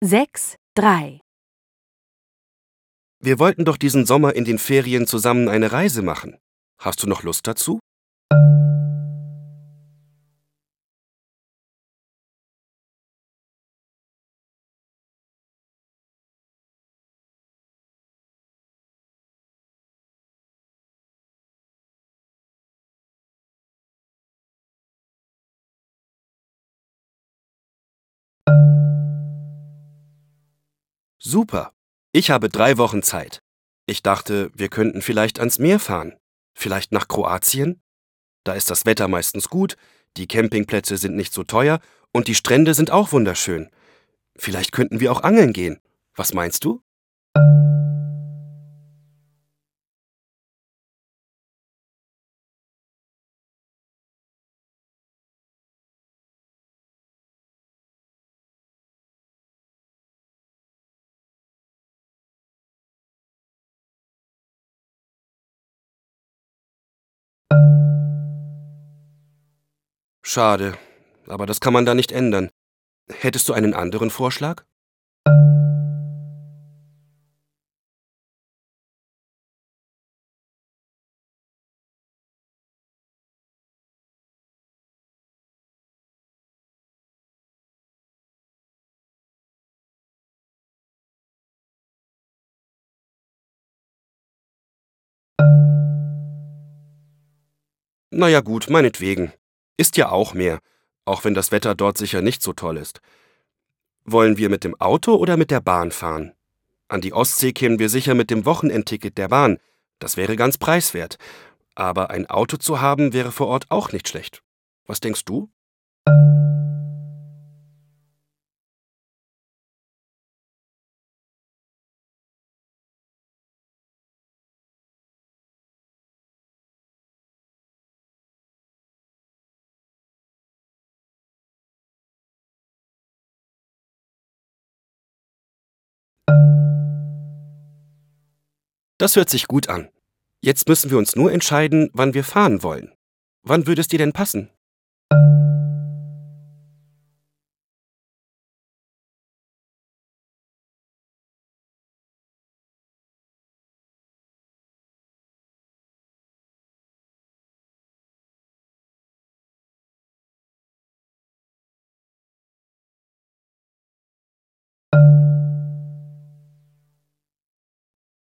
6,3. Wir wollten doch diesen Sommer in den Ferien zusammen eine Reise machen. Hast du noch Lust dazu? Super. Ich habe 3 Wochen Zeit. Ich dachte, wir könnten vielleicht ans Meer fahren. Vielleicht nach Kroatien? Da ist das Wetter meistens gut, die Campingplätze sind nicht so teuer und die Strände sind auch wunderschön. Vielleicht könnten wir auch angeln gehen. Was meinst du? Schade, aber das kann man da nicht ändern. Hättest du einen anderen Vorschlag? Na ja gut, meinetwegen. Ist ja auch Meer, auch wenn das Wetter dort sicher nicht so toll ist. Wollen wir mit dem Auto oder mit der Bahn fahren? An die Ostsee kämen wir sicher mit dem Wochenendticket der Bahn. Das wäre ganz preiswert. Aber ein Auto zu haben wäre vor Ort auch nicht schlecht. Was denkst du? Das hört sich gut an. Jetzt müssen wir uns nur entscheiden, wann wir fahren wollen. Wann würde es dir denn passen?